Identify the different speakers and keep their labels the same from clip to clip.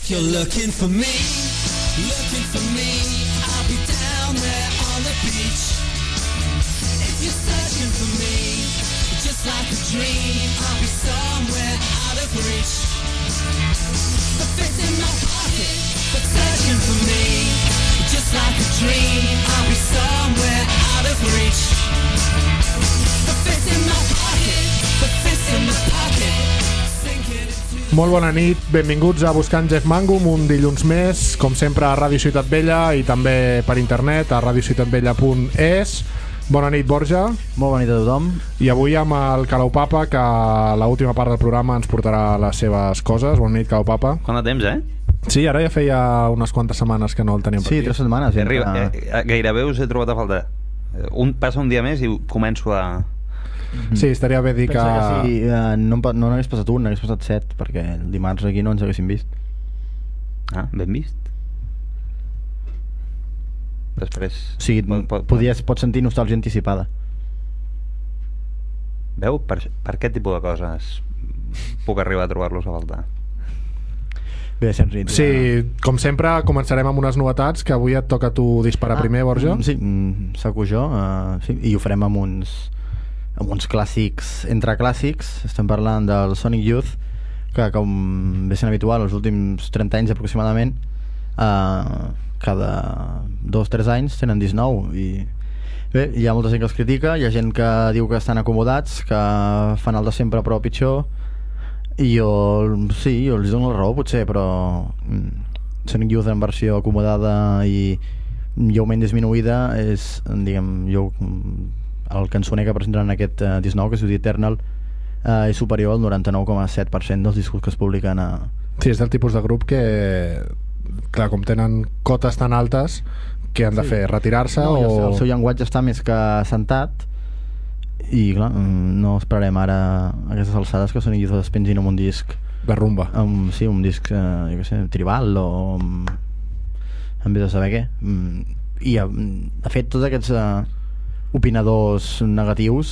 Speaker 1: If you're looking for me, I'll be down there on the beach. If you're searching for me, just like a dream, I'll be somewhere out of reach. The fist in my pocket, but searching for me, just like a dream, I'll be somewhere out of reach. The fist in my pocket, the fist in my pocket.
Speaker 2: Molt bona nit, benvinguts a Buscant Jeff Mangum, un dilluns més, com sempre a Ràdio Ciutat Vella i també per internet a radiociutatvella.es. Bona nit, Borja.
Speaker 3: Molt bona nit a tothom.
Speaker 2: I avui amb el Calau Papa, que a l'última part del programa ens portarà les seves coses. Bona nit, Calau Papa.
Speaker 4: Quant de temps,
Speaker 2: Sí, ara ja feia unes quantes setmanes que no el teníem per aquí.
Speaker 3: Sí, 3 setmanes.
Speaker 4: Gairebé us he trobat a faltar. Passa un dia més i començo a...
Speaker 2: Sí, estaria bé dir que...
Speaker 3: Pensa que si no n'hagués passat un, n'hagués passat 7, perquè el dimarts aquí no ens haguéssim vist.
Speaker 4: Ah, ben vist. Després...
Speaker 3: O sigui, pots sentir nostàlgia anticipada.
Speaker 4: Veu? Per aquest tipus de coses puc arribar a trobar-los a faltar.
Speaker 3: Bé, sents rit.
Speaker 2: Sí, com sempre començarem amb unes novetats, que avui et toca a tu disparar primer, Borja.
Speaker 3: Sí, saco jo, sí, i ho farem amb uns clàssics, entre clàssics. Estem parlant del Sonic Youth, que com ve sent habitual els últims 30 anys aproximadament, cada 2-3 anys tenen disc nou. I bé, hi ha molta gent que els critica, hi ha gent que diu que estan acomodats, que fan el de sempre però pitjor, i jo els dono la raó potser, però Sonic Youth en versió acomodada i lleument disminuïda és, diguem, el cançoner que presentaran aquest disc nou, que es diu The Eternal, és superior al 99,7% dels discos que es publiquen a...
Speaker 2: Sí, és del tipus de grup que, clar, com tenen cotes tan altes, que han de fer retirar-se o...
Speaker 3: El seu llenguatge està més que assentat i, clar, no esperarem ara a aquestes alçades que Sonic Youth es pengin amb un disc
Speaker 2: de rumba,
Speaker 3: sí, un disc, jo què sé, tribal o en vez de saber què. I de fet tots aquests opinadors negatius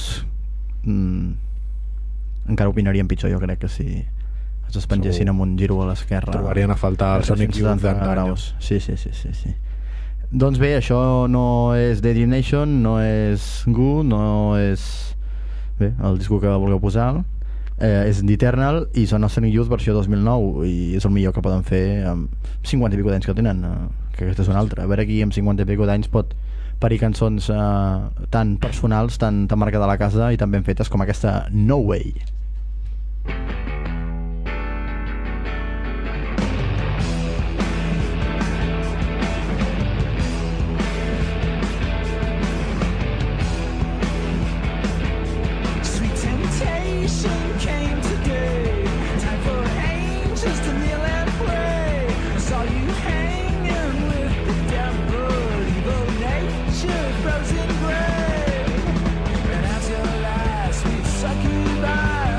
Speaker 3: encara opinarien pitjor, jo crec, que si es despengessin amb un giro a l'esquerra
Speaker 2: trobarien a faltar el Sonic Youth d'antanyo.
Speaker 3: Sí. Doncs bé, això no és Dead Nation, no és Goo, no és bé, el disco que vulgueu posar, és The Eternal i són el Sonic Youth versió 2009 i és el millor que poden fer amb 50 i pico d'anys que tenen, que aquesta és una altra. A veure qui amb 50 i pico d'anys pot parir cançons tan personals, tan marcades a la casa i tan ben fetes com aquesta No Way.
Speaker 1: Frozen grave, and as your last sweet succubus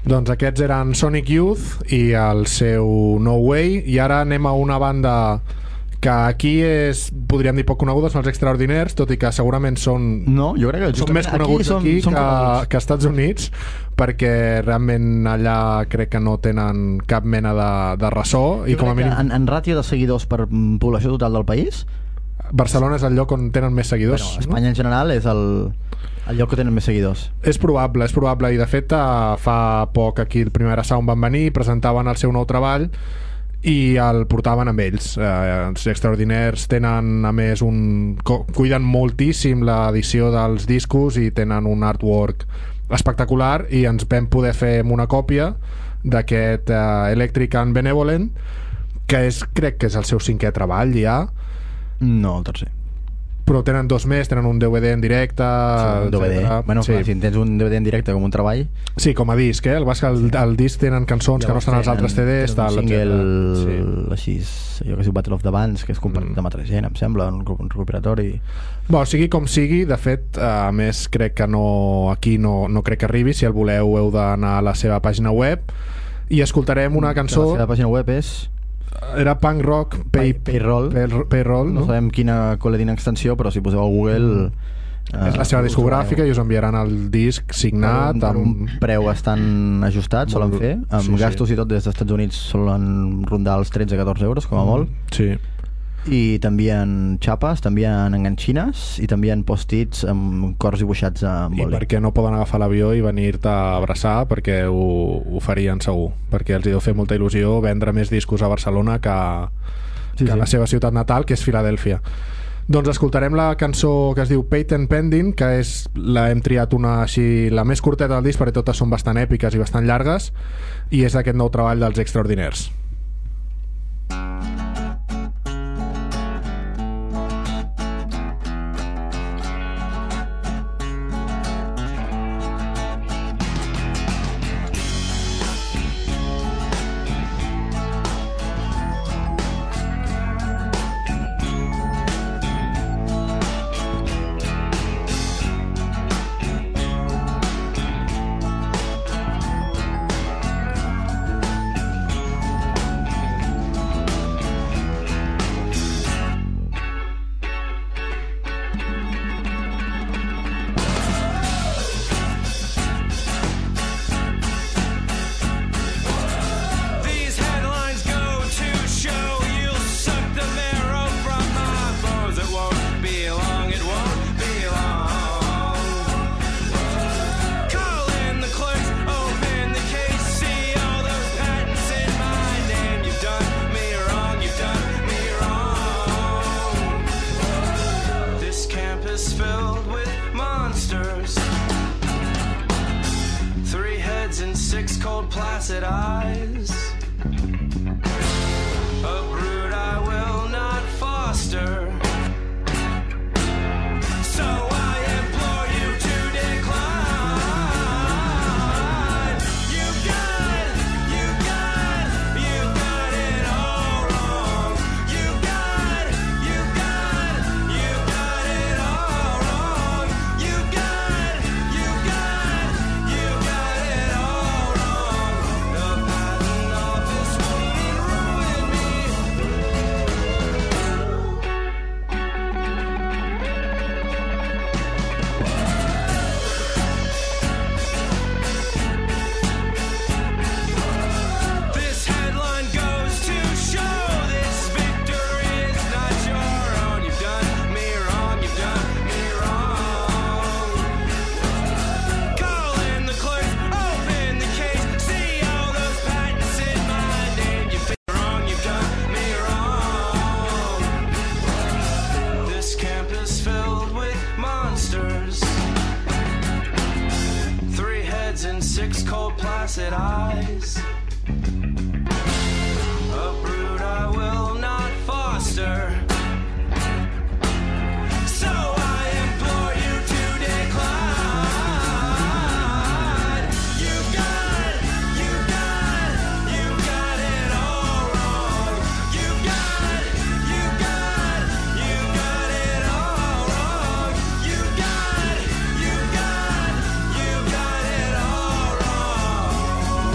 Speaker 2: Doncs aquests eren Sonic Youth i el seu No Way, i ara anem a una banda que aquí podríem dir poc conegudes, són els Extraordinaires, tot i que segurament són
Speaker 3: jo crec que
Speaker 2: són més coneguts aquí que als Estats Units, perquè realment allà crec que no tenen cap mena de ressò. I com a mínim
Speaker 3: en ràtio de seguidors per població total del país,
Speaker 2: Barcelona és el lloc on tenen més seguidors.
Speaker 3: Espanya en general és el lloc que tenen més seguidors.
Speaker 2: És probable, i de fet fa poc aquí el Primera Sound van venir, presentaven el seu nou treball i el portaven amb ells. Els Extraordinaires tenen, a més, cuiden moltíssim l'edició dels discos i tenen un artwork espectacular, i ens vam poder fer una còpia d'aquest Electric and Benevolent, que crec que és el seu 5è treball ja.
Speaker 3: No, el tercer.
Speaker 2: Però tenen 2 més, tenen un DVD en directe,
Speaker 3: un DVD. Bueno, clar, si tens un DVD en directe com un treball,
Speaker 2: sí, com a disc, el disc tenen cançons que no estan als altres CDs,
Speaker 3: tal, un single així, allò que es diu Battle of the Bands, que és compartit amb altra gent, em sembla, un recuperatori.
Speaker 2: Sigui com sigui, de fet, a més crec que aquí no crec que arribi. Si el voleu heu d'anar a la seva pàgina web i escoltarem una cançó.
Speaker 3: La seva pàgina web és...
Speaker 2: Era Punk Rock Payroll,
Speaker 3: no sabem quina extensió, però si poseu al Google
Speaker 2: és la seva discogràfica i us enviaran el disc signat
Speaker 3: amb un preu bastant ajustat, solen fer amb gastos i tot des dels Estats Units, solen rondar els 13-14 euros com a molt.
Speaker 2: Sí.
Speaker 3: I també en xapes, també en enganxines i també en post-its amb cors dibuixats amb boli.
Speaker 2: I perquè no poden agafar l'avió i venir-te a abraçar, perquè ho farien segur, perquè els deu fer molta il·lusió vendre més discos a Barcelona que a la seva ciutat natal, que és Filadèlfia. Doncs escoltarem la cançó que es diu Patent Pending, que hem triat una així, la més curteta del disc, perquè totes són bastant èpiques i bastant llargues, i és aquest nou treball dels Extraordinaires.
Speaker 5: placid eyes. A brood I will not foster. So I implore you to decline. You got it all wrong. You got it all wrong. You got it all wrong. The patent office wouldn't ruin me. This headline goes to show this victory is not your own. You've done me wrong, you've done me wrong. Call in the clerk, open the case, see all those patents in my name. You've been wrong, you've done me wrong. This camp is filled with monsters. 3 heads and 6 cold placid eyes. A brood I will not foster. So I implore you to decline. You got it all wrong. You got it all wrong. You got it all wrong.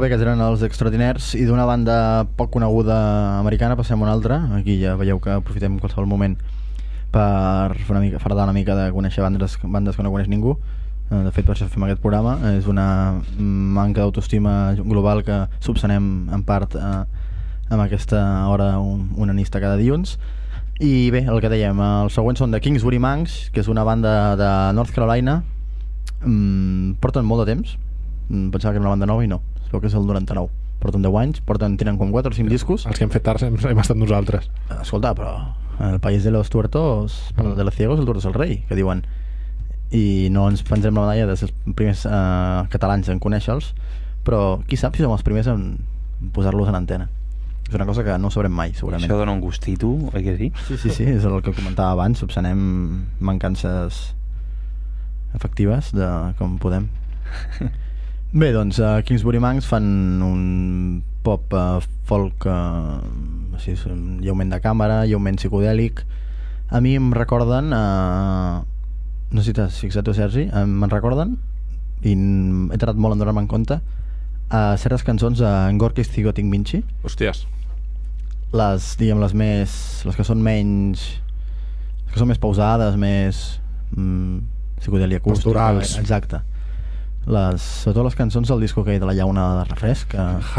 Speaker 3: molt bé, que eren els Extraordinaires, i d'una banda poc coneguda americana passem a una altra. Aquí ja veieu que aprofitem qualsevol moment per fer fardar una mica de conèixer bandes que no coneix ningú. De fet, per això fem aquest programa. És una manca d'autoestima global que subsanem en part amb aquesta hora unanista cada dilluns. I bé, el que dèiem, els següents són de Kingsbury Manx, que és una banda de North Carolina. Porten molt de temps. Pensava que era una banda nova i no, es veu que és el 99. Porten 10 anys, tenen com 4 o 5 discos.
Speaker 2: Els que hem fet tard hem estat nosaltres.
Speaker 3: Escolta, però el país de los tuertos, de los ciegos, el tuerto és el rei, que diuen. I no ens prendrem la medalla de ser els primers catalans en conèixer-los, però qui sap si som els primers en posar-los en antena. És una cosa que no sabrem mai, segurament.
Speaker 4: Això dona un gustito, oi que sí?
Speaker 3: Sí, és el que comentava abans, subsanem mancances efectives de com podem. Bé, doncs Kingsbury Manx fan un pop folk, així, lleument de càmera, lleument psicodèlic. A mi em recorden, no sé si t'has fixat tu, Sergi, me'n recorden, i he tardat molt en donar-me en compte, certes cançons en Gorky Zygotic Minchi.
Speaker 2: Hòsties.
Speaker 3: Les que són menys, que són més pausades, més psicodèlia acústica.
Speaker 2: Pastorals.
Speaker 3: Exacte. Sobretot les cançons del disco aquell de la llauna de refresc.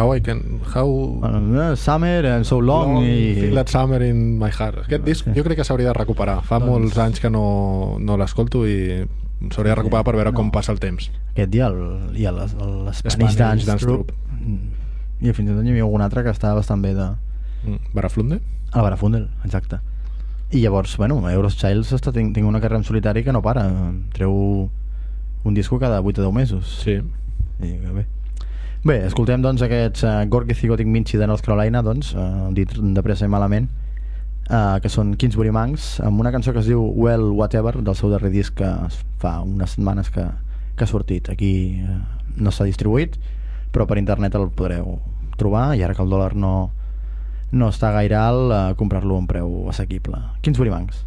Speaker 3: Summer and So Long i...
Speaker 2: Feel That Summer in My Heart. Aquest disc jo crec que s'hauria de recuperar. Fa molts anys que no l'escolto i s'hauria de recuperar per veure com passa el temps.
Speaker 3: Aquest i l'Spanish Dance Troupe. I fins i tot hi havia algun altre que estava bastant bé de...
Speaker 2: Baraflunde?
Speaker 3: El Barafundel, exacte. I llavors, Eurochild tinc una carrera en solitari que no para. Treu un disco cada 8 o 10 mesos.
Speaker 2: Sí.
Speaker 3: Bé, escoltem doncs aquests Gorky Zygotic Minchi de North Carolina, doncs, dit de pressa i malament, que són Kingsbury Manx, amb una cançó que es diu Well Whatever, del seu darrer disc, que fa unes setmanes que ha sortit. Aquí no s'ha distribuït, però per internet el podreu trobar, i ara que el dòlar no està gaire alt, comprar-lo a un preu assequible. Kingsbury Manx.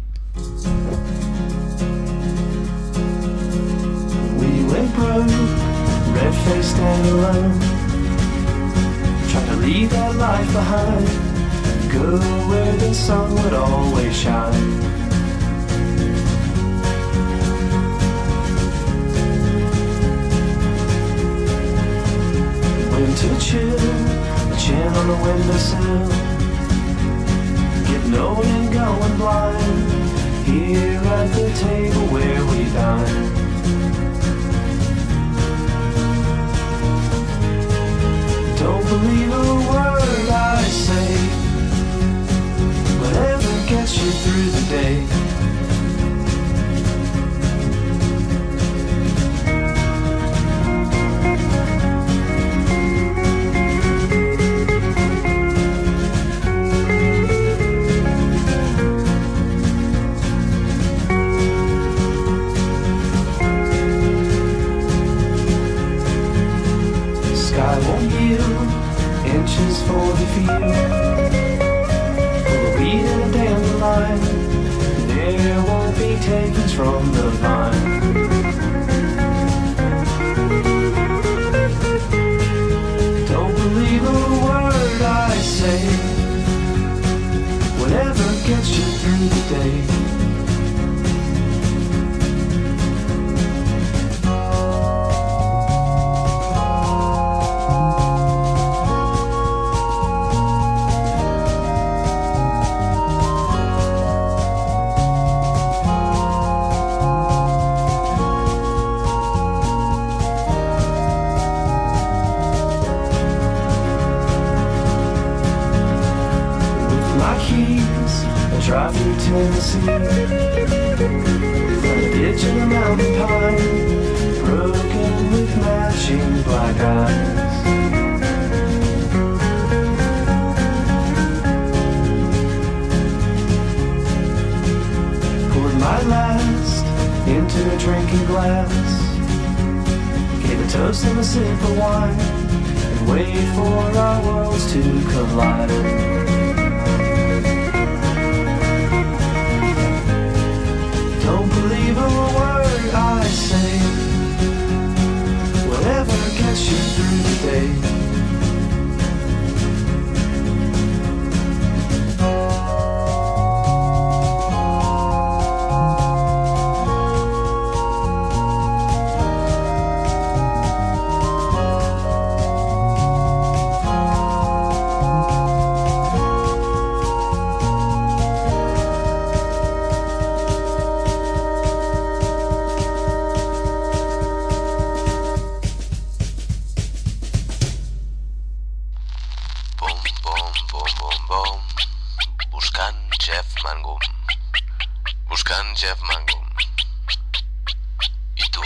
Speaker 6: We went broke, red-faced and alone, tried to leave that life behind, go where the sun would always shine. Winter chill, the chin on the windowsill, getting old and going blind, here at the table where we dine. Don't believe a word I say, whatever gets you through the day. Sky won't yield inches for the field, full of weed and a dandelion. There won't be takings from the vine. Don't believe a word I say, whatever gets you through the day. Drive through Tennessee, found a ditch in a mountain pine, broken with matching black eyes. Poured my last into a drinking glass, gave a toast and a sip of wine, and wait for our worlds to collide. Don't believe a word I say, whatever gets you through the day.
Speaker 7: Boom, buscant Jeff Mangum. Buscant Jeff Mangum. I tu?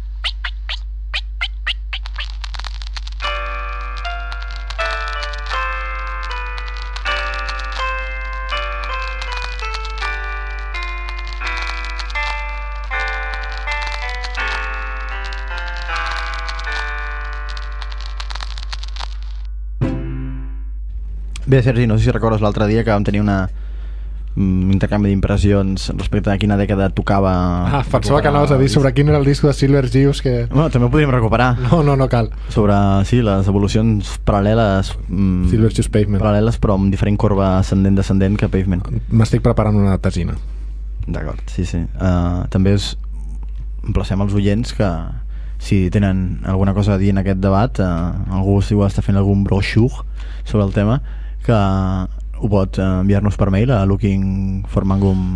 Speaker 3: Bé, Sergi, no sé si recordes l'altre dia que vam tenir un intercanvi d'impressions respecte a quina dècada tocava...
Speaker 2: Pensava que anaves a dir sobre quin era el disc de Silver Jews que...
Speaker 3: Bueno, també ho podríem recuperar.
Speaker 2: No cal.
Speaker 3: Sobre, sí, les evolucions paral·leles...
Speaker 2: Silver Jews Pavement.
Speaker 3: Paral·leles, però amb diferent corba ascendent-descendent que Pavement.
Speaker 2: M'estic preparant una tesina.
Speaker 3: D'acord, sí. També emplacem els oients que si tenen alguna cosa a dir en aquest debat, algú si ho està fent algun broixur sobre el tema, que ho pot enviar-nos per mail a lookingformangum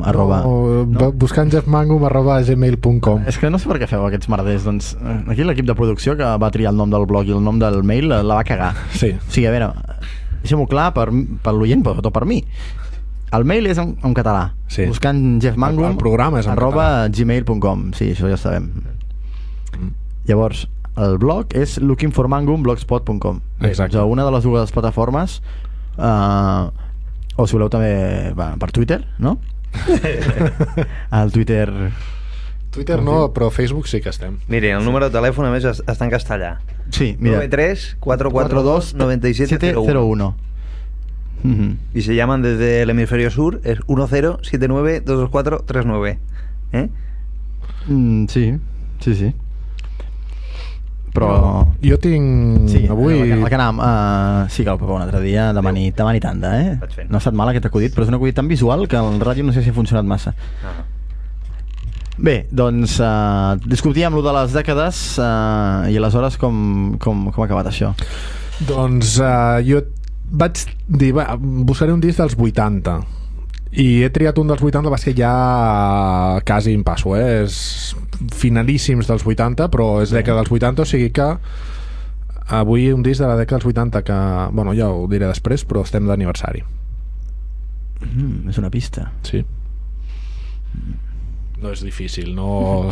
Speaker 2: buscantjeffmangum@gmail.com.
Speaker 3: És que no sé per què feu aquests merders. Doncs aquí l'equip de producció que va triar el nom del blog i el nom del mail la va cagar.
Speaker 2: Sí.
Speaker 3: O sigui, a veure, deixem-ho clar per l'oient, però per mi. El mail és en català.
Speaker 2: Sí.
Speaker 3: Buscantjeffmangum
Speaker 2: El programa és en
Speaker 3: @gmail.com. Sí, això ja sabem. Llavors, el blog és lookingformangum.blogspot.com.
Speaker 2: Exacte.
Speaker 3: Doncs una de les dues plataformes, o si voleu també per Twitter, no? El Twitter
Speaker 2: No, però Facebook sí que estem.
Speaker 4: Mire, el número de telèfon a més està en castellà.
Speaker 3: Sí, mira,
Speaker 4: 93 442 9701. Y se llaman desde el hemisferio sur, es 1079-22439.
Speaker 3: Sí. Però...
Speaker 2: Jo tinc...
Speaker 3: Sí,
Speaker 2: avui...
Speaker 3: el que anàvem, sí que el Papa un altre dia demani tanda,
Speaker 4: Vaig fent.
Speaker 3: No ha estat mal aquest acudit, però és un acudit tan visual que el ràdio no sé si ha funcionat massa. Bé, doncs discutíem lo de les dècades i aleshores com ha acabat això?
Speaker 2: Doncs jo vaig dir, buscaré un disc dels 80 i he triat un dels 80, va ser ja quasi em passo, és finalíssims dels 80, però és dècada dels 80, o sigui que avui un disc de la dècada dels 80 que, bueno, ja ho diré després, però estem d'aniversari.
Speaker 3: És una pista.
Speaker 2: Sí. No és difícil, no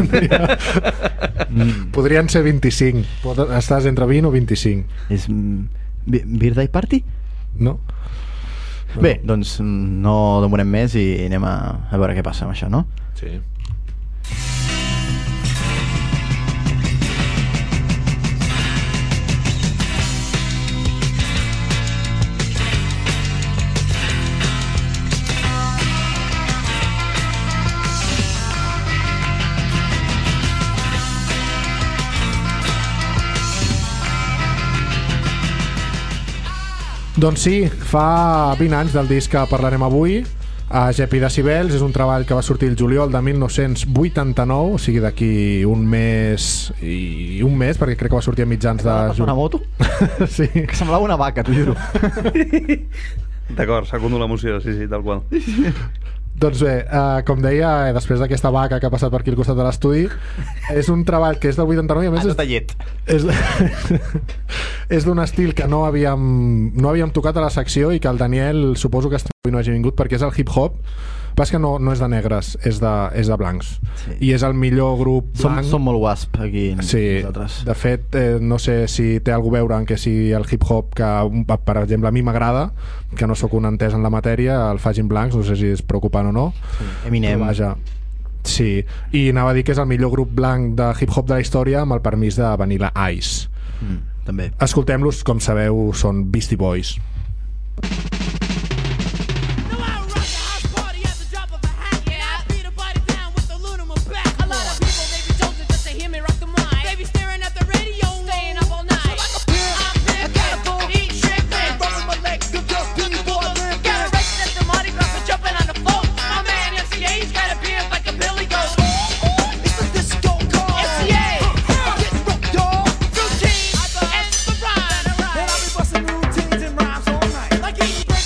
Speaker 2: podrien ser 25. Estàs entre 20 o 25.
Speaker 3: És Birthday Party?
Speaker 2: No?
Speaker 3: Bé, doncs no demorem més i anem a veure què passa amb això, no?
Speaker 2: Sí. Doncs sí, fa 20 anys del disc que parlarem avui, a Jepi Decibels. És un treball que va sortir el juliol de 1989, o sigui d'aquí un mes, perquè crec que va sortir a mitjans de
Speaker 3: Una moto?
Speaker 2: Sí.
Speaker 3: Que semblava una vaca, t'ho juro.
Speaker 4: D'acord, secundo l'emoció, sí, tal qual.
Speaker 2: Doncs bé, com deia, després d'aquesta vaca que ha passat per aquí al costat de l'estudi, és un treball que és del 89 i a més és d'un estil que no havíem tocat a la secció i que el Daniel suposo que avui no hagi vingut, perquè és el hip-hop. Pas que no és de negres, és de blancs.
Speaker 3: Sí.
Speaker 2: I és el millor grup blanc.
Speaker 3: Som molt wasp aquí
Speaker 2: Sí,
Speaker 3: nosaltres.
Speaker 2: de fet, no sé si té alguna a veure en que si el hip-hop, que per exemple a mi m'agrada, que no sóc un entès en la matèria, el facin blancs, no sé si és preocupant o no.
Speaker 3: Sí. Eminem.
Speaker 2: Però vaja, sí. I anava a dir que és el millor grup blanc de hip-hop de la història, amb el permís de Vanilla Ice.
Speaker 3: També.
Speaker 2: Escoltem-los, com sabeu, són Beastie Boys.
Speaker 1: Like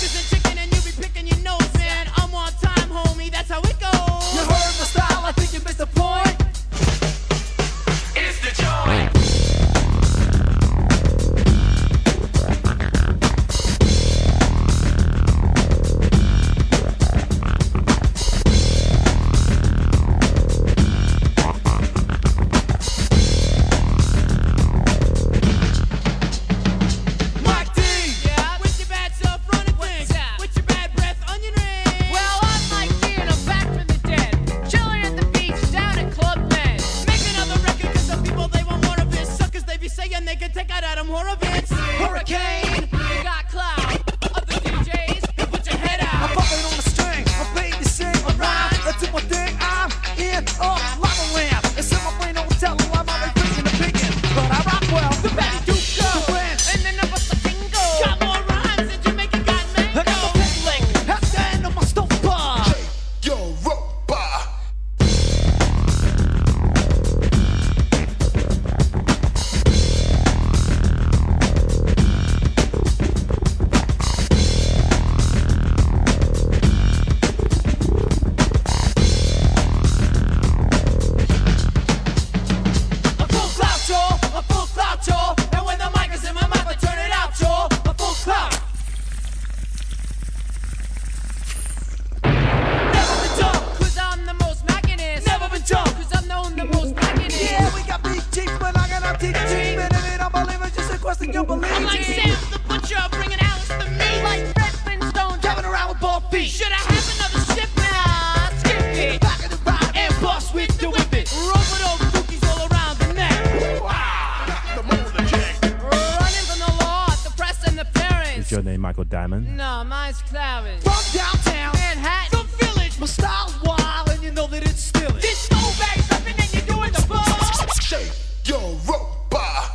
Speaker 1: in your belief. I'm like Sam the Butcher, bringing Alice to me. Like Fred Flintstone, driving around with bald feet. Should I have another ship now? Skip it. Back of the ride and bust with the whip it. Roll with those dookies all around the neck. Running from the law, the press and the parents.
Speaker 8: Is your name Michael Diamond?
Speaker 1: No, mine's Clarence. From downtown Manhattan, the village. My style's wild and you know that it's still it. This stole bag repping and you're doing the ball.
Speaker 5: Shake your robot.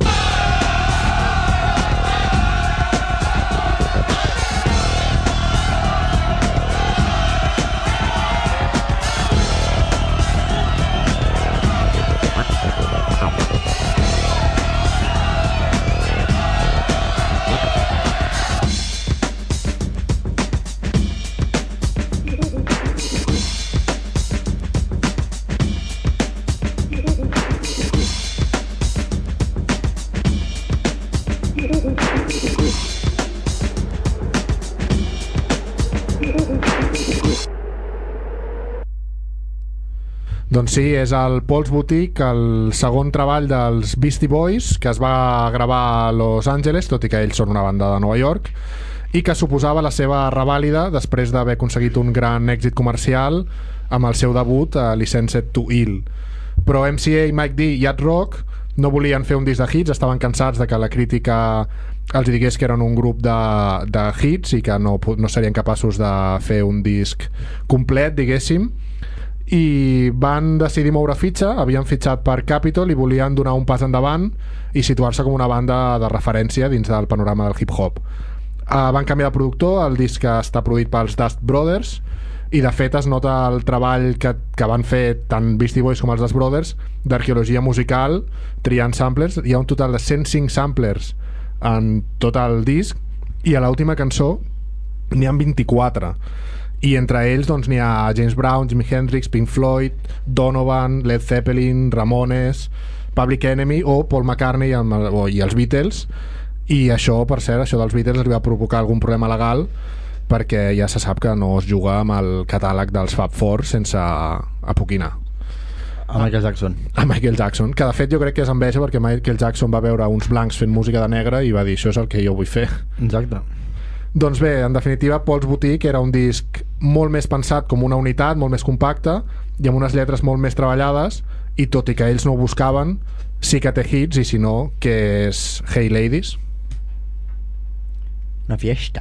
Speaker 2: Doncs sí, és el Paul's Boutique, el segon treball dels Beastie Boys, que es va gravar a Los Angeles, tot i que ells són una banda de Nova York, i que suposava la seva revàlida després d'haver aconseguit un gran èxit comercial amb el seu debut a Licensed to Ill. Però MCA, Mike D i Ad Rock no volien fer un disc de hits, estaven cansats de que la crítica els digués que eren un grup de hits i que no serien capaços de fer un disc complet, diguéssim, i van decidir moure fitxa. Havien fitxat per Capitol i volien donar un pas endavant i situar-se com una banda de referència dins del panorama del hip-hop. Van canviar de productor, el disc està produït pels Dust Brothers i de fet es nota el treball que van fer tant Beastie Boys com els Dust Brothers d'arqueologia musical, triant samplers. Hi ha un total de 105 samplers en tot el disc i a l'última cançó n'hi ha 24 i entre ells doncs n'hi ha James Brown, Jimi Hendrix, Pink Floyd, Donovan, Led Zeppelin, Ramones, Public Enemy o Paul McCartney i els Beatles. I això, per cert, això dels Beatles els va provocar algun problema legal perquè ja se sap que no es juga amb el catàleg dels Fab Four sense apoquinar.
Speaker 3: A Michael Jackson. A
Speaker 2: Michael Jackson, que de fet jo crec que és enveja perquè Michael Jackson va veure uns blancs fent música de negre i va dir això és el que jo vull fer.
Speaker 3: Exacte.
Speaker 2: Doncs bé, en definitiva, Paul's Boutique era un disc molt més pensat com una unitat, molt més compacte i amb unes lletres molt més treballades, i tot i que ells no ho buscaven, sí que té hits, i si no, que és Hey Ladies.
Speaker 3: Una fiesta.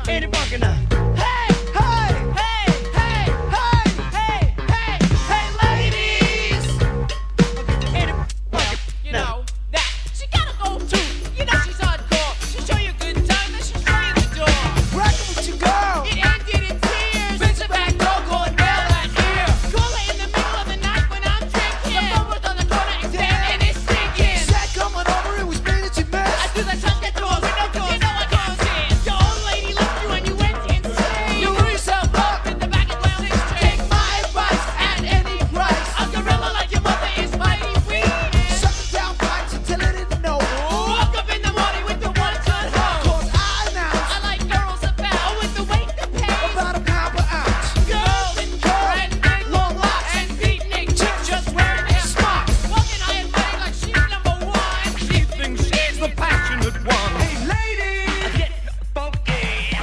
Speaker 1: Ain't it funky now? Hey, hey, hey, hey, hey, hey, hey, hey, ladies. Ain't it funky? You know that she gotta go too. You know she's hardcore. She'll show you a good time, then she'll show you the door. Rockin' with your girl. It ended in tears. Bitch, the back door going down right here. Call her in the middle of the night when I'm drinking. The phone was on the corner and and it's stinking. Said coming over, it was me that you missed. I do the touch that door, window doors, you know I can't stand. Your old lady left you and you went insane. You threw yourself up in the back of lounge train. Take my advice at any price. A gorilla like your mother is mighty weak. Shut it down, bites until it didn't know. Woke up in the morning with the one-ton hoe. Cause I like girls about with the weight to pay. About a pound per ounce. Girls and trending, long locks and beatnik. Chicks just wearing their smocks. Walking high and mighty like she's number one. She thinks she's the passionate one. Hey ladies, get funky.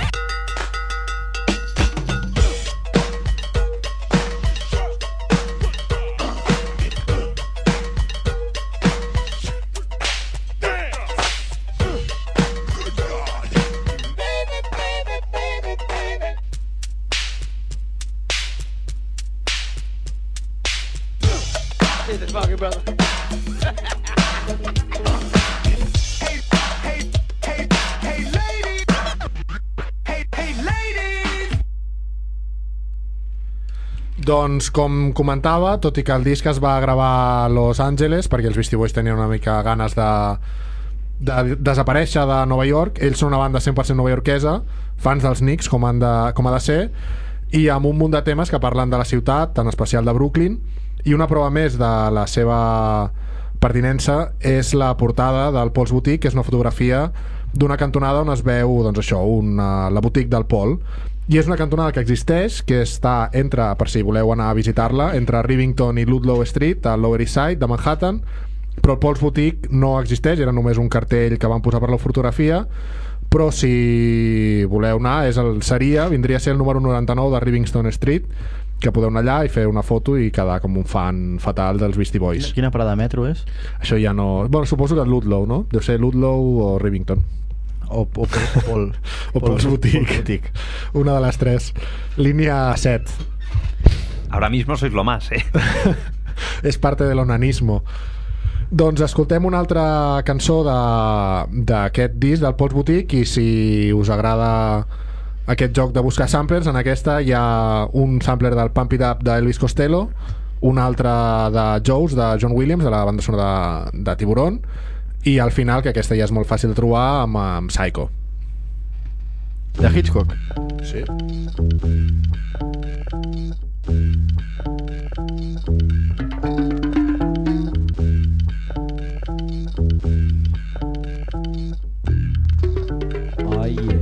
Speaker 1: Is it funky, brother? Hey, ladies! Hey, ladies!
Speaker 2: Doncs, com comentava, tot i que el disc es va gravar a Los Angeles, perquè els Beastie Boys tenien una mica ganes de desaparèixer de Nova York, ells són una banda 100% novaiorquesa, fans dels Knicks, com ha de ser, i amb un munt de temes que parlen de la ciutat, en especial de Brooklyn, i una prova més de la seva pertinença és la portada del Paul's Boutique, que és una fotografia d'una cantonada on es veu, doncs això, la boutique del Paul, i és una cantonada que existeix, que està entre, per si voleu anar a visitar-la, entre Rivington i Ludlow Street, al Lower East Side de Manhattan, però el Paul's Boutique no existeix, era només un cartell que van posar per la fotografia, però si voleu anar, vindria a ser el número 99 de Rivington Street, que podeu anar allà i fer una foto i quedar com un fan fatal dels Beastie Boys.
Speaker 3: Quina parada de metro és?
Speaker 2: Això ja no... Bueno, suposo que Ludlow, no? Deu ser Ludlow o Rivington.
Speaker 3: O Paul.
Speaker 2: O Paul's Boutique. Una de les tres. Línia 7.
Speaker 4: Ahora mismo sois lo más,
Speaker 2: És parte de l'onanismo. Doncs escoltem una altra cançó d'aquest disc del Paul's Boutique, i si us agrada aquest joc de buscar samplers, en aquesta hi ha un sampler del Pump It Up d'Elvis Costello, un altre de Jaws de John Williams, de la banda sonora de Tiburon, i al final, que aquesta ja és molt fàcil de trobar, amb Psycho
Speaker 3: de Hitchcock.
Speaker 2: Sí.
Speaker 3: Oh yeah.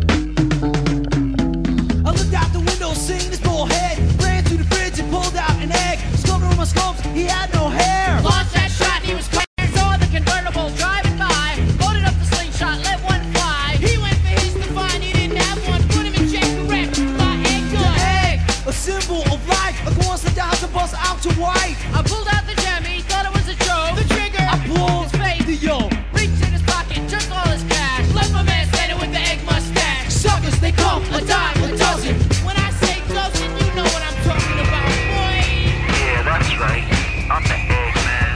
Speaker 1: I looked out the window, seeing his bullhead. Ran to the fridge and pulled out an egg. Sculpted on my sculpts, he had no hair. Launched that shot, he was clear. Saw the convertible driving by. Loaded up the slingshot, let one fly. He went for his to find, he didn't have one. Put him in check, correct, my egg gun. The egg, a symbol of life. A coincidence down to bust out your wife. I pulled out the gem, he thought it was a joke. The trigger, I pulled his face, the yo. Reached in his pocket, took all his cash. Left my man standing with the egg mustache. Suckers, they come a dime, a dozen. When I say dozen, you know what I'm talking about, boy.
Speaker 8: Yeah, that's right. I'm the Eggman.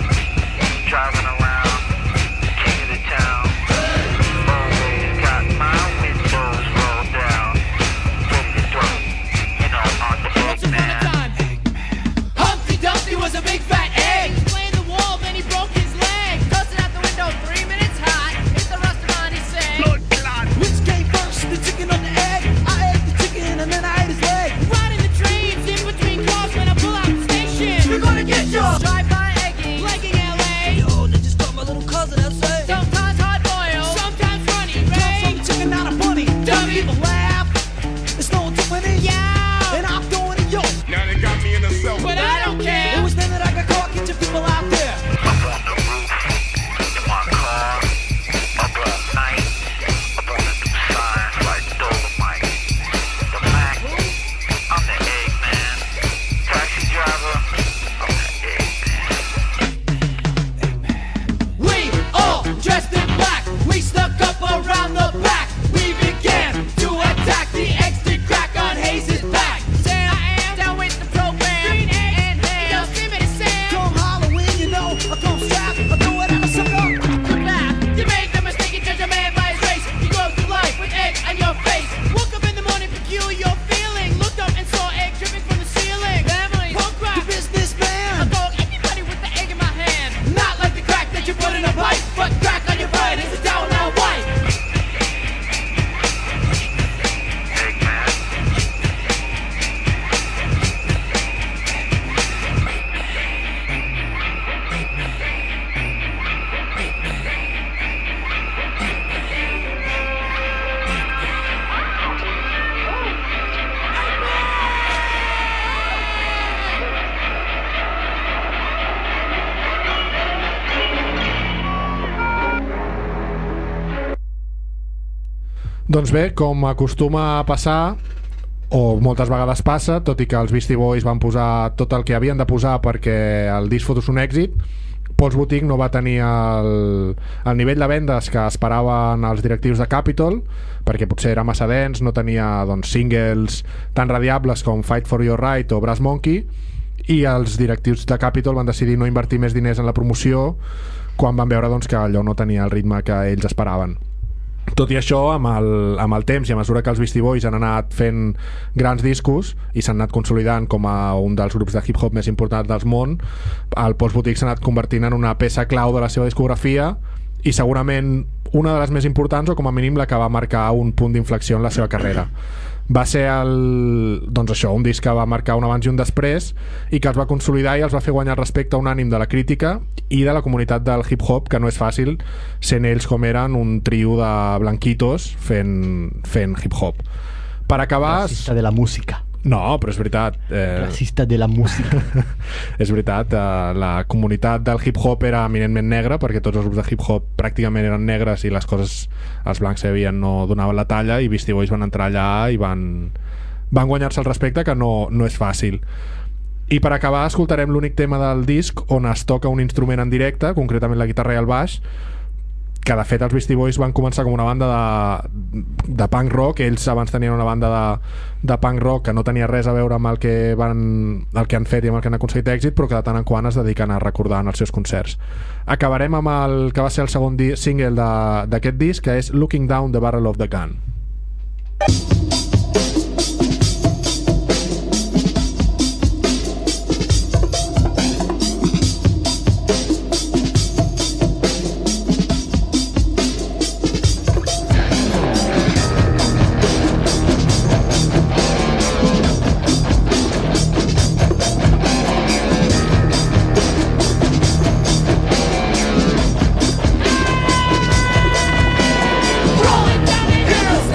Speaker 2: Doncs bé, com acostuma a passar, o moltes vegades passa, tot i que els Beastie Boys van posar tot el que havien de posar perquè el disc fos un èxit, Paul's Boutique no va tenir el nivell de vendes que esperaven els directius de Capitol, perquè potser era massa dens, no tenia doncs, singles tan radiables com Fight for Your Right o Brass Monkey, i els directius de Capitol van decidir no invertir més diners en la promoció quan van veure doncs, que allò no tenia el ritme que ells esperaven. Tot i això, amb el temps i a mesura que els Beastie Boys han anat fent grans discos i s'han anat consolidant com a un dels grups de hip-hop més importants del món, el Paul's Boutique s'ha anat convertint en una peça clau de la seva discografia i segurament una de les més importants, o com a mínim la que va marcar un punt d'inflexió en la seva carrera. Va ser doncs això, un disc que va marcar un abans i un després i que els va consolidar i els va fer guanyar el respecte unànim de la crítica i de la comunitat del hip-hop, que no és fàcil, sent ells com eren un trio de blanquitos fent hip-hop. Per acabar...
Speaker 3: Racista de la música.
Speaker 2: No, però és veritat.
Speaker 3: Racista de la música.
Speaker 2: És veritat, la comunitat del hip-hop era eminentment negra, perquè tots els grups de hip-hop pràcticament eren negres i les coses els blancs sabien no donaven la talla, i Beastie Boys van entrar allà i van guanyar-se el respecte, que no és fàcil. I per acabar escoltarem l'únic tema del disc on es toca un instrument en directe, concretament la guitarra i el baix, que de fet els Beastie Boys van començar com una banda de punk rock. Ells abans tenien una banda de punk rock que no tenia res a veure amb el que han fet i amb el que han aconseguit èxit, però que de tant en quant es dediquen a recordar en els seus concerts. Acabarem amb el que va ser el segon single d'aquest disc, que és Looking Down the Barrel of the Gun.
Speaker 1: Rolling down the hills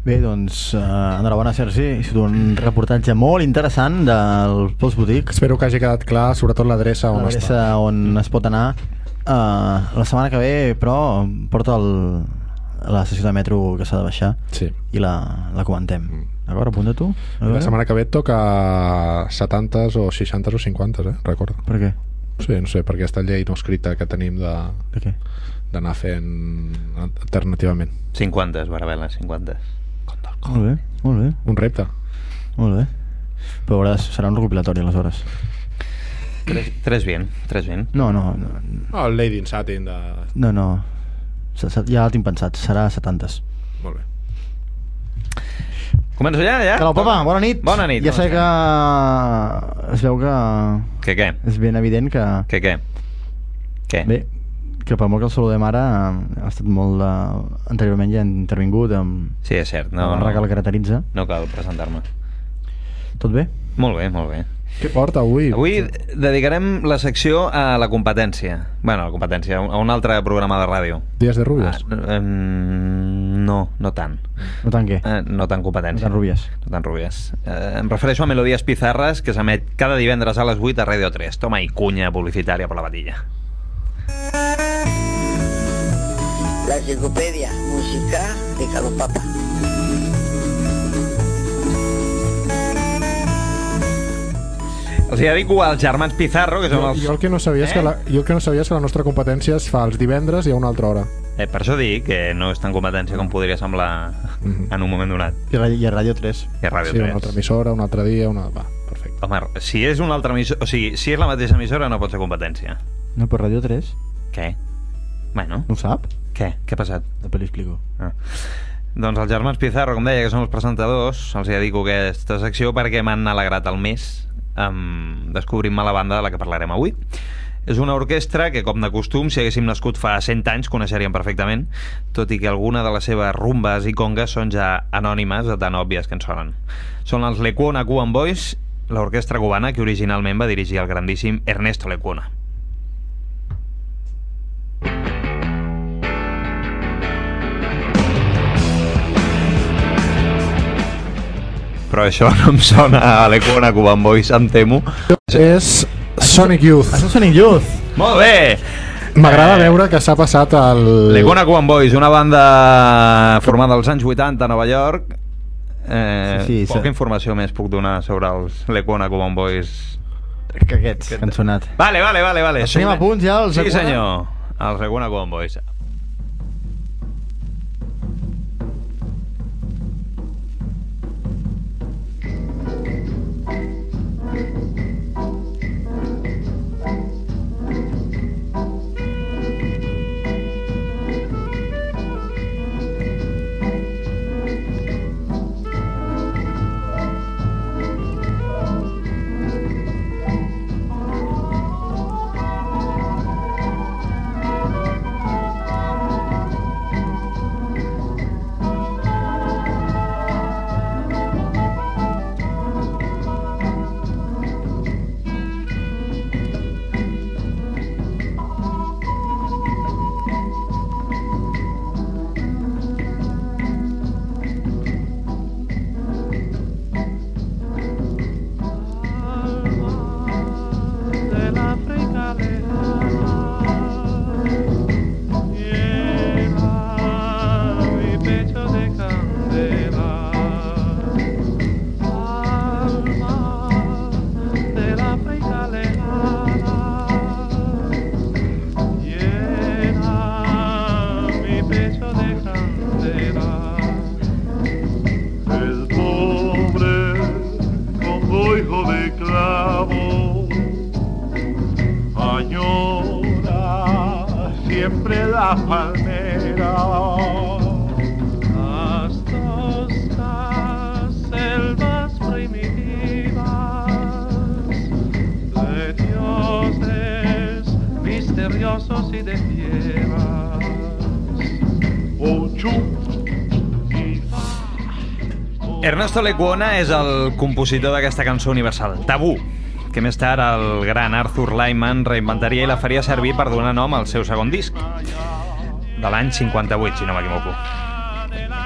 Speaker 3: Bé, doncs, enhorabona, Sergi. Ha sigut un reportatge molt interessant del Pols Boutique.
Speaker 2: Espero que hagi quedat clar, sobretot l'adreça on està.
Speaker 3: L'adreça on es pot anar. La setmana que ve, però, porta la sessió de metro que s'ha de baixar.
Speaker 2: Sí.
Speaker 3: I la comentem. D'acord, apunta tu.
Speaker 2: La setmana que ve et toca 70s o 60s o 50s, recorda.
Speaker 3: Per què?
Speaker 2: Sí, no sé, per aquesta llei no escrita que tenim
Speaker 3: De què?
Speaker 2: d'anar fent alternativament.
Speaker 4: 50, Barabela, 50.
Speaker 3: Molt bé, molt bé.
Speaker 2: Un repte.
Speaker 3: Molt bé. Però veuràs, serà un recopilatori aleshores.
Speaker 4: 3 bien.
Speaker 3: No.
Speaker 2: El Lady in Satin de...
Speaker 3: No. Ja el tinc pensat, serà 70s.
Speaker 2: Molt bé.
Speaker 4: Començo ja?
Speaker 3: Calau, papa, bona nit.
Speaker 4: Bona nit.
Speaker 3: Ja sé que... Es veu que...
Speaker 4: Què?
Speaker 3: És ben evident que...
Speaker 4: Què?
Speaker 3: Bé, que per molt que el saludem ara ha estat molt anteriorment ja han intervingut amb
Speaker 4: Sí, és cert.
Speaker 3: la barra que el caracteritza.
Speaker 4: No cal presentar-me.
Speaker 3: Tot bé?
Speaker 4: Molt bé.
Speaker 2: Què porta avui?
Speaker 4: Avui dedicarem la secció a la competència. Bueno, a la competència, a un altre programa de ràdio.
Speaker 2: Dies de Rubies?
Speaker 4: No tant.
Speaker 3: No tant què?
Speaker 4: No tant competència.
Speaker 3: No tant Rubies.
Speaker 4: Em refereixo a Melodies Pizarres, que s'emet cada divendres a les 8 a Radio 3. Toma i cunya publicitària per la batilla.
Speaker 8: La enciclopedia musical de Calau Papa.
Speaker 4: Els hi dedico als germans Pizarro, que són els...
Speaker 2: Jo el que no sabia és que la nostra competència es fa els divendres i a una altra hora.
Speaker 4: Per això dic que no és tan competència com podria semblar en un moment donat.
Speaker 3: I a Radio 3.
Speaker 4: I a Radio 3.
Speaker 2: Sí, una altra emissora, un altre dia, Va, perfecte.
Speaker 4: Home, si és una altra emissora... O sigui, si és la mateixa emissora no pot ser competència.
Speaker 3: No, per Radio 3?
Speaker 4: Què? Bueno.
Speaker 3: No ho sap?
Speaker 4: Què? Què ha passat?
Speaker 3: Després li explico.
Speaker 4: Doncs els germans Pizarro, com deia, que són els presentadors, els hi dedico aquesta secció perquè m'han alegrat el mes descobrint-me la banda de la que parlarem avui. És una orquestra que, com de costum, si haguéssim nascut fa 100 anys, coneixeríem perfectament, tot i que alguna de les seves rumbes i congues són ja anònimes de tan òbvies que en sonen. Són els Lecuona Cuban Boys, l'orquestra cubana que originalment va dirigir el grandíssim Ernesto Lecuona. Però això no em sona a Lecuona Cuban Boys, em temo.
Speaker 2: És Sonic Youth.
Speaker 3: Això és Sonic Youth.
Speaker 4: Molt bé!
Speaker 2: M'agrada veure que s'ha passat el...
Speaker 4: Lecuona Cuban Boys, una banda formada als anys 80 a Nova York. Poca informació més puc donar sobre els Lecuona Cuban Boys.
Speaker 3: Que aquests, que han sonat.
Speaker 4: Vale.
Speaker 3: Els tenim a punts ja, els
Speaker 4: Sí, senyor. Els Lecuona Cuban Boys. Ernesto Lecuona és el compositor d'aquesta cançó universal, Tabú, que més tard el gran Arthur Lyman reinventaria i la faria servir per donar nom al seu segon disc, de l'any 58, si no m'equivoco.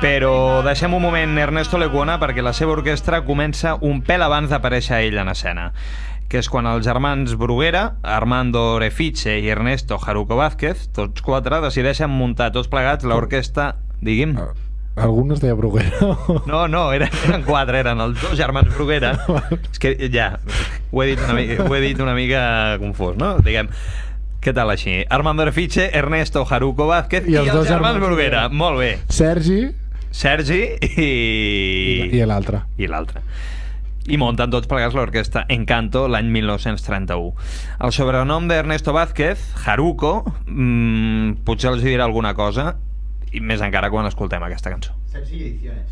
Speaker 4: Però deixem un moment Ernesto Lecuona perquè la seva orquestra comença un pèl abans d'aparèixer ell en escena, que és quan els germans Bruguera, Armando Orefiche i Ernesto Jaruco Vázquez, tots quatre, decideixen muntar tots plegats l'orquestra... Digui'm.
Speaker 2: Algú no es deia Bruguera?
Speaker 4: No, eren quatre, eren els dos germans Bruguera. És que ja, ho he dit una mica confós, no? Diguem, què tal així? Armando Orefiche, Ernesto Jaruco Vázquez i els dos germans Bruguera. Molt bé. Sergi i
Speaker 2: l'altre.
Speaker 4: I munten tots plegats l'orquestra Encanto l'any 1931. El sobrenom d'Ernesto Vázquez, Jaruco, potser els dirà alguna cosa, i més encara quan escoltem aquesta cançó.
Speaker 3: Sencilla Ediciones.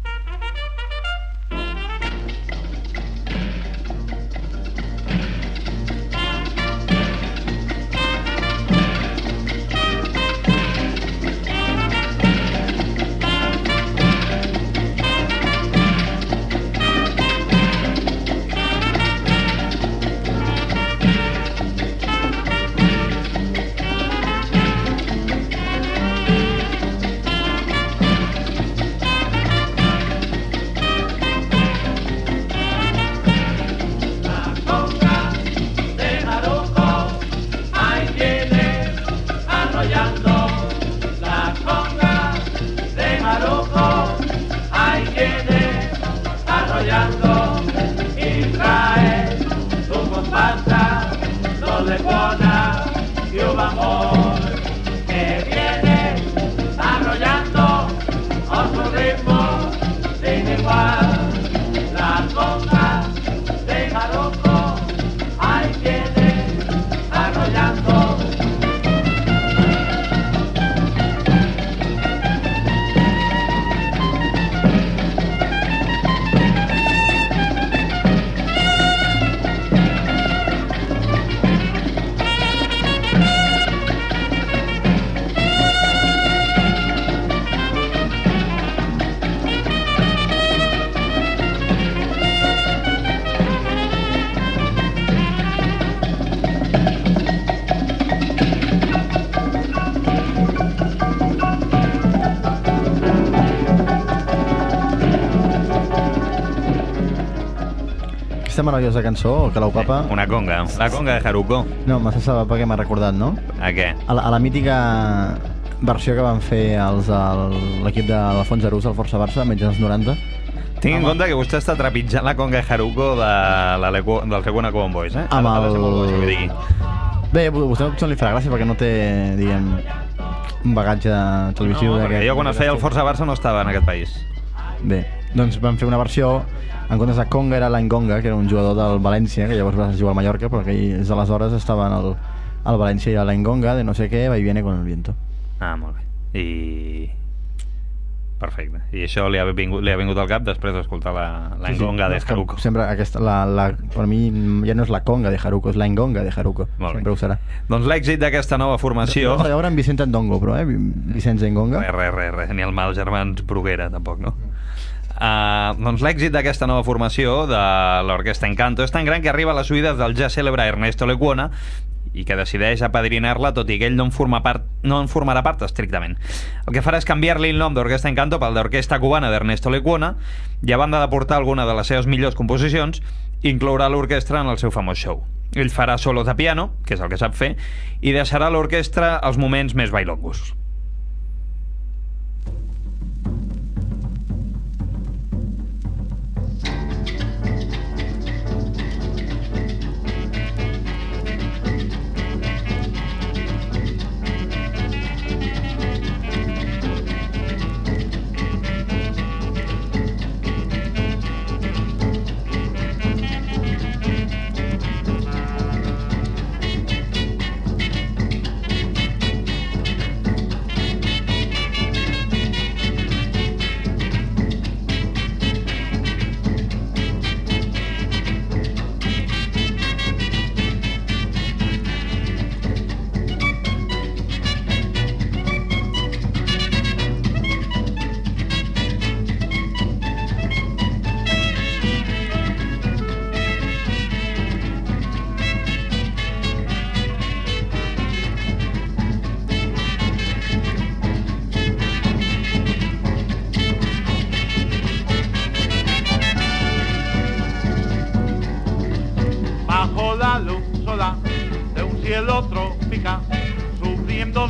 Speaker 3: Aquesta meravellosa cançó, que Papa...
Speaker 4: Una conga, la conga de Jaruco.
Speaker 3: No, m'ha sabut perquè m'ha recordat, no?
Speaker 4: A què?
Speaker 3: A la mítica versió que van fer l'equip de l'Alfons Arús al Força Barça, menys dels 90.
Speaker 4: Tinc en compte que vostè està trepitjant la conga de Jaruco del Lecuona Cowboys, eh?
Speaker 3: Amb
Speaker 4: Ha de ser molt bo, si vull dir.
Speaker 3: Bé, vostè no li farà gràcia perquè no té, diguem, un bagatge televisiu.
Speaker 4: No, perquè jo quan es feia el Força Barça no estava en aquest país.
Speaker 3: Bé, doncs van fer una versió, en comptes de Conga era l'Engonga, que era un jugador del València, que llavors va jugar al Mallorca, però que des d'aleshores estava al València, i a l'Engonga de no sé què, va i viene con el viento.
Speaker 4: Ah, molt bé. I... Perfecte. I això li ha vingut al cap després d'escoltar l'Engonga de Jaruco.
Speaker 3: Sempre aquesta, per mi ja no és la conga de Jaruco, és l'Engonga de Jaruco. Sempre ho serà.
Speaker 4: Doncs l'èxit d'aquesta nova formació...
Speaker 3: No, llavors en Vicent Endongo, però, Vicenç Engonga.
Speaker 4: Res, ni el mal germans Bruguera, tampoc, no? Doncs l'èxit d'aquesta nova formació de l'Orquestra Encanto és tan gran que arriba a les oïdes del ja cèlebre Ernesto Lecuona i que decideix apadrinar-la, tot i que ell no en formarà part estrictament. El que farà és canviar-li el nom d'Orquestra Encanto pel d'Orquestra Cubana d'Ernesto Lecuona, i a banda de portar alguna de les seves millors composicions, inclourà l'orquestra en el seu famós show. Ell farà solos de piano, que és el que sap fer, i deixarà a l'orquestra els moments més bailongos.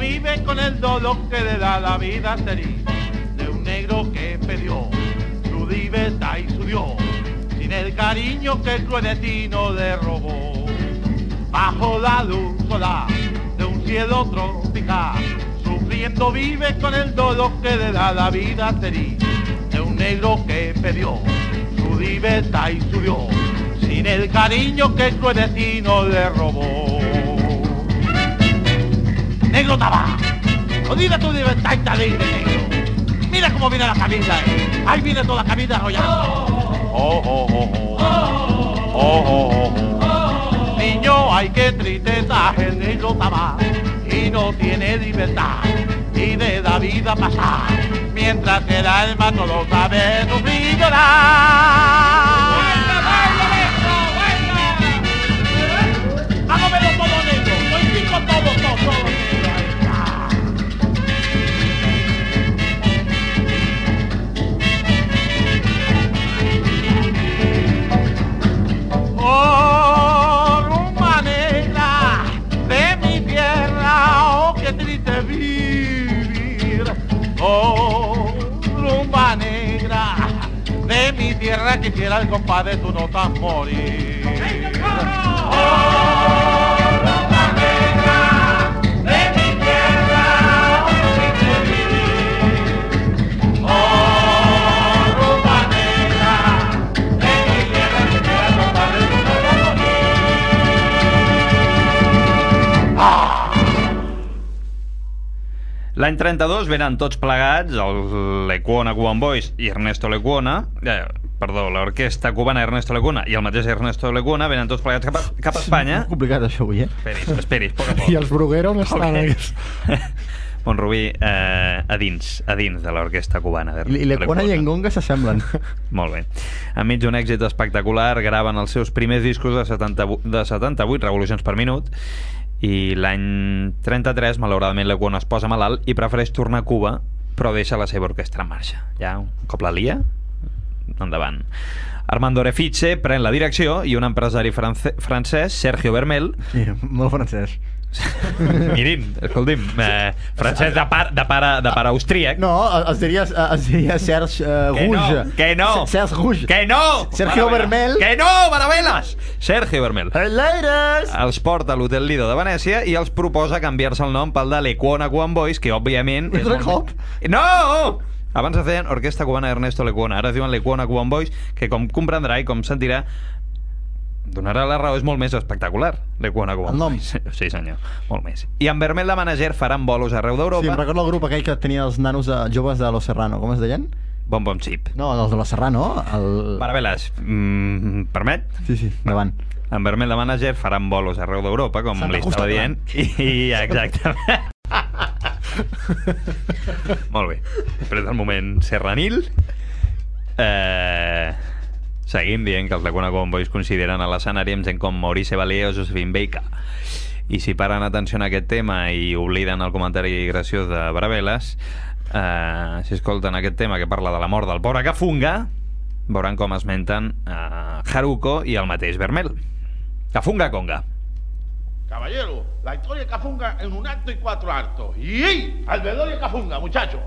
Speaker 9: vive con el dolor que le da la vida sería de un negro que perdió su libertad y su Dios, sin el cariño que el cruel destino le robó. Bajo la luz solar de un cielo tropical, sufriendo vive con el dolor que le da la vida sería de un negro que perdió su libertad y su Dios, sin el cariño que el cruel destino le robó. Negro Tabá, olvida tu libertad y te alegre, negro. Mira cómo viene la camisa, ahí viene toda la camisa arrollando. Oh, oh, oh, oh. Oh, oh, oh. Niño, ay, qué tristeza, el negro Tabá, y no tiene libertad, y de la vida pasar, mientras el alma no lo sabe sufrir y llorar. ¡Hágamelo todo negro! ¡Lo indico todo negro! Oh, rumba negra de mi tierra, oh, qué triste vivir. Oh, rumba negra de mi tierra, quisiera el compadre tú no tan morir. Oh, rumba negra de mi tierra, oh, qué triste vivir. Oh, rumba negra de mi tierra, quisiera el compadre tú no tan morir.
Speaker 4: L'any 32 venen tots plegats, el Lecuona Cuban Boys i Ernesto Lecuona, l'orquestra cubana Ernesto Lecuona i el mateix Ernesto Lecuona venen tots plegats cap a Espanya.
Speaker 3: És complicat això avui,
Speaker 4: Esperis, poc a poc.
Speaker 2: I els Bruguera on estan?
Speaker 4: Okay. Bonrubí, a dins de l'orquestra cubana.
Speaker 3: I Lecuona i Engonga s'assemblen.
Speaker 4: Molt bé. Enmig d'un èxit espectacular, graven els seus primers discos de 78 revolucions per minut, i l'any 33 malauradament Lecuona es posa malalt i prefereix tornar a Cuba, però deixa la seva orquestra en marxa. Ja, un cop la lia, endavant. Armando Refice pren la direcció i un empresari francès, Sergio Vermel,
Speaker 3: Sí, molt francès.
Speaker 4: mirin, escolti'm, francès de pare austríac.
Speaker 3: No, es diria Serge Rouge.
Speaker 4: Que no!
Speaker 3: Serge Rouge.
Speaker 4: Que no!
Speaker 3: Sergio Vermel.
Speaker 4: Que no, Maraveles! Sergio Vermel.
Speaker 3: Hey, ladies!
Speaker 4: Els porta a l'Hotel Lido de Venècia i els proposa canviar-se el nom pel de Lecuona Cuban Boys, que òbviament...
Speaker 3: És un cop.
Speaker 4: No! Abans es deien Orquestra Cubana Ernesto Lecuona, ara es diuen Lecuona Cuban Boys, que com comprendrà i com sentirà, donarà la raó, és molt més espectacular, Lecuona Cuban Boys. Sí, senyor, molt més. I amb Vermel de manager faran bolos arreu d'Europa.
Speaker 3: Sí, em recordo el grup aquell que tenia els nanos joves de Los Serrano, com es deien?
Speaker 4: Bom Bom Chip.
Speaker 3: No, els de Los Serrano.
Speaker 4: Maraveles, permet?
Speaker 3: Sí, endavant.
Speaker 4: En Vermel de manager faran bolos arreu d'Europa, com li estava dient. I exactament. Molt bé. Després del moment serranil, seguim dient que els Lecuona Cuban Boys consideren a l'escenari amb gent com Maurice Chevalier o Josephine Baker. I si paren atenció a aquest tema i obliden el comentari graciós de Braveles, si escolten aquest tema que parla de la mort del pobre Cafunga, veuran com esmenten Haruko i el mateix Vermel. Cafunga Conga.
Speaker 9: Caballero, la historia de Cafunga en un acto y 4 actos. ¡Y al velorio de Cafunga, muchachos!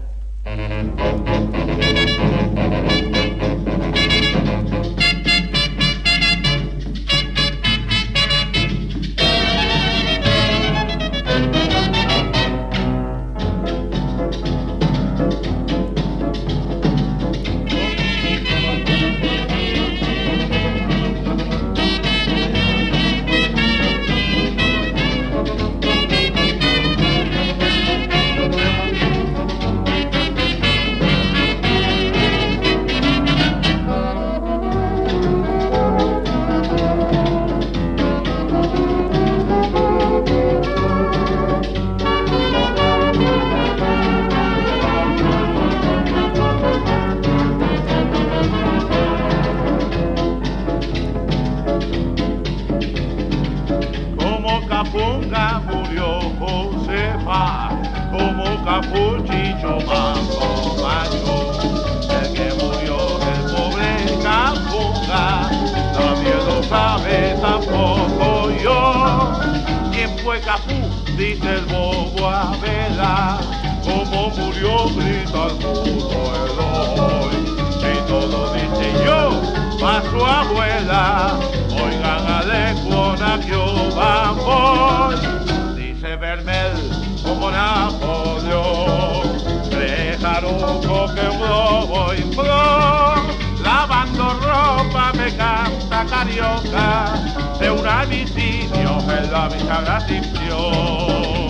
Speaker 9: Cafunga murió Josefa, como Capuchicho acompañó. El que murió el pobre Cafunga, nadie lo sabe tampoco yo. ¿Quién fue Capú? dice el bobo Abela, como murió grita el mundo el hoy. Y todo dice yo, pa' su abuela, oigan a Lecuona que yo vamos. Dice Vermel como Napoleón, Jaruco que voy en flor, lavando ropa me canta carioca de un avicidio en la bisagra Ascensión.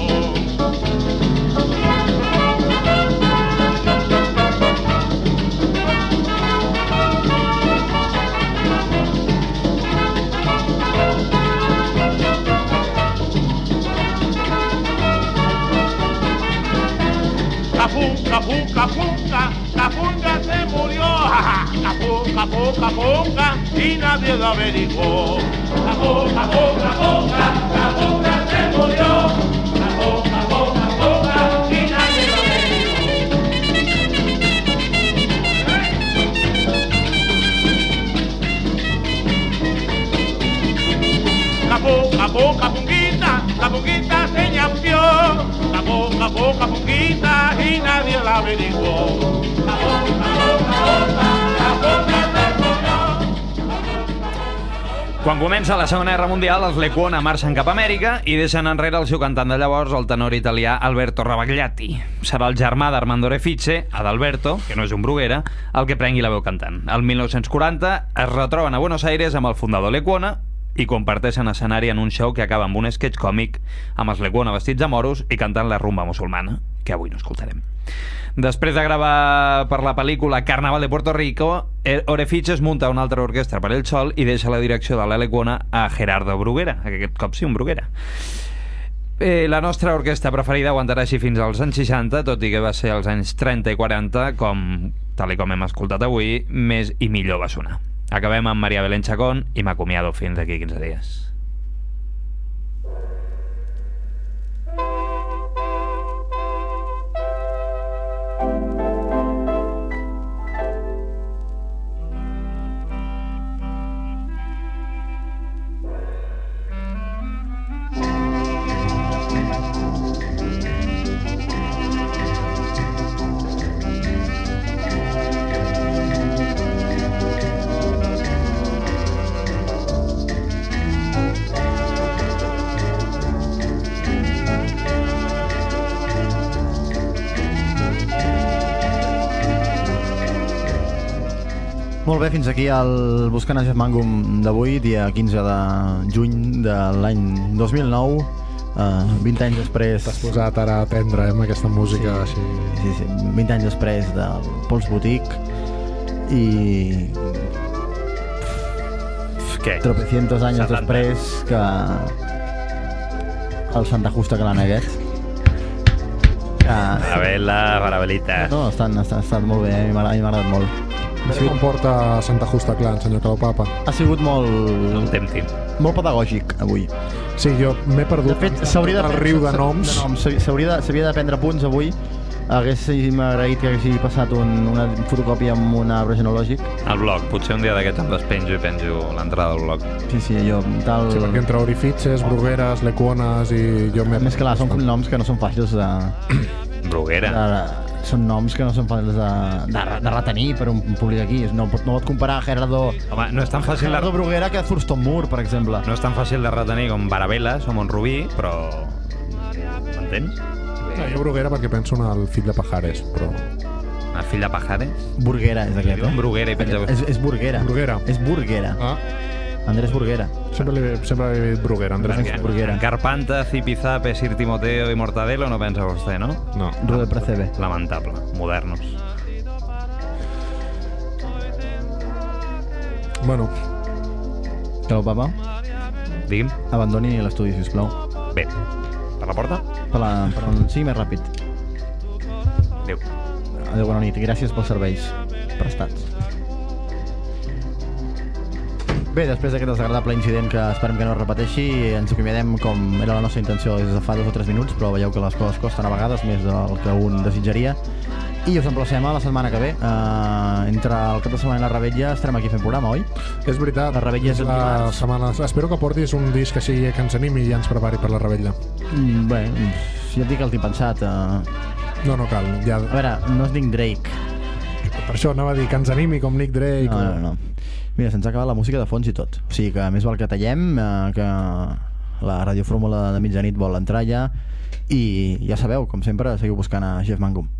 Speaker 9: Capunga se murió, Capunga, y nadie lo averiguó. Capunga se murió, Capunga, y nadie lo averiguó. Capunguita se llampió, Capunguita, y nadie la averiguó.
Speaker 4: Quan comença la Segona Guerra Mundial, els Lecuona marxen cap a Amèrica i deixen enrere el seu cantant de llavors, el tenor italià Alberto Ravagliati. Serà el germà d'Armando Orefice, Adalberto, que no és un Bruguera, el que prengui la veu cantant. El 1940 es retroben a Buenos Aires amb el fundador Lecuona i comparteixen escenari en un show que acaba amb un sketch còmic amb els Lecuona vestits de moros i cantant la rumba musulmana, que avui no escoltarem. Després de gravar per la pel·lícula Carnaval de Puerto Rico, Orefice es munta una altra orquestra per ell sol i deixa la direcció de la Lecuona a Gerardo Bruguera, aquest cop sí, un Bruguera. La nostra orquestra preferida aguantarà així fins als anys 60, tot i que va ser als anys 30 i 40, tal com hem escoltat avui, més i millor va sonar. Acabem amb María Belén Chacón i m'acomiado fins d'aquí 15 dies.
Speaker 3: Molt bé, fins aquí el Buscant a Jeff Mangum d'avui, dia 15 de juny de l'any 2009, 20 anys després...
Speaker 2: T'has posat ara a atendre amb aquesta música
Speaker 3: sí,
Speaker 2: així...
Speaker 3: Sí, 20 anys després del Pols Boutique i...
Speaker 4: Què?
Speaker 3: Tropecientos anys després que... el Santa Justa que l'han aquest.
Speaker 4: Barabelita.
Speaker 3: No, estan molt bé, a mi m'ha agradat molt.
Speaker 2: Com porta Santa Justa Clan, senyor Calopapa?
Speaker 3: Ha sigut molt... molt pedagògic, avui.
Speaker 2: Sí, jo m'he perdut.
Speaker 3: De fet, s'hauria
Speaker 2: el riu de noms.
Speaker 3: S'hauria de prendre punts avui. Haguéssim agraït que haguessi passat una fotocòpia amb un arbre genealògic.
Speaker 4: Al blog, potser un dia d'aquests em despenjo i penjo l'entrada del blog.
Speaker 3: Sí, jo tal...
Speaker 2: Sí, perquè entre Orifices, Brugueres, Lecuones i jo m'he...
Speaker 3: Més clar, són noms que no són fàcils de...
Speaker 4: Bruguera.
Speaker 3: Són noms que no són fàcils de retenir per un públic aquí. No pot comparar Gerardo...
Speaker 4: Home, no és tan fàcil
Speaker 3: Gerardo Bruguera que Thurston Moore, per exemple.
Speaker 4: No és tan fàcil de retenir com Barabelas o Montrubí, però... M'entens?
Speaker 2: No, jo Bruguera perquè penso en el fill de Pajares, però...
Speaker 4: El fill de Pajares?
Speaker 3: Burguera és aquest, eh?
Speaker 4: Bruguera i penja...
Speaker 3: És Burguera.
Speaker 2: Burguera.
Speaker 3: És Burguera.
Speaker 2: Ah.
Speaker 3: Andrés Burguera.
Speaker 2: Sempre he dit Bruguera, Andrés
Speaker 3: Burguera.
Speaker 4: Carpanta, Zipizape, Sir Timoteo i Mortadelo no pensa vostè, no?
Speaker 2: No.
Speaker 3: Rudel Precebe.
Speaker 4: Lamentable. Modernos.
Speaker 2: Bueno.
Speaker 3: Calopapa?
Speaker 4: Digui'm.
Speaker 3: Abandoni l'estudi, sisplau.
Speaker 4: Bé. Per la porta?
Speaker 3: Sí, més ràpid.
Speaker 4: Adéu.
Speaker 3: Adéu, bona nit. Gràcies pels serveis prestats. Bé, després d'aquest desagradable incident que esperem que no es repeteixi, ens acomiadem com era la nostra intenció des de fa 2 o 3 minuts, però veieu que les coses costen a vegades més del que un desitjaria. I us emplacem a la setmana que ve. Entre el cap de setmana i la Revetlla estarem aquí fent programa, oi?
Speaker 2: És veritat.
Speaker 3: La Revetlla és el dimarts.
Speaker 2: setmana... Espero que portis un disc així que ens animi i ens prepari per la Revetlla.
Speaker 3: Bé, ja et dic que el tinc pensat.
Speaker 2: No cal. Ja...
Speaker 3: A veure, no es dic Drake.
Speaker 2: Per això anava a dir que ens animi com Nick Drake.
Speaker 3: No. Mira, se'ns ha acabat la música de fons i tot. O sigui que més val que tallem, que la radiofórmula de mitjanit vol entrar ja. I ja sabeu, com sempre, seguiu buscant a Jeff Mangum.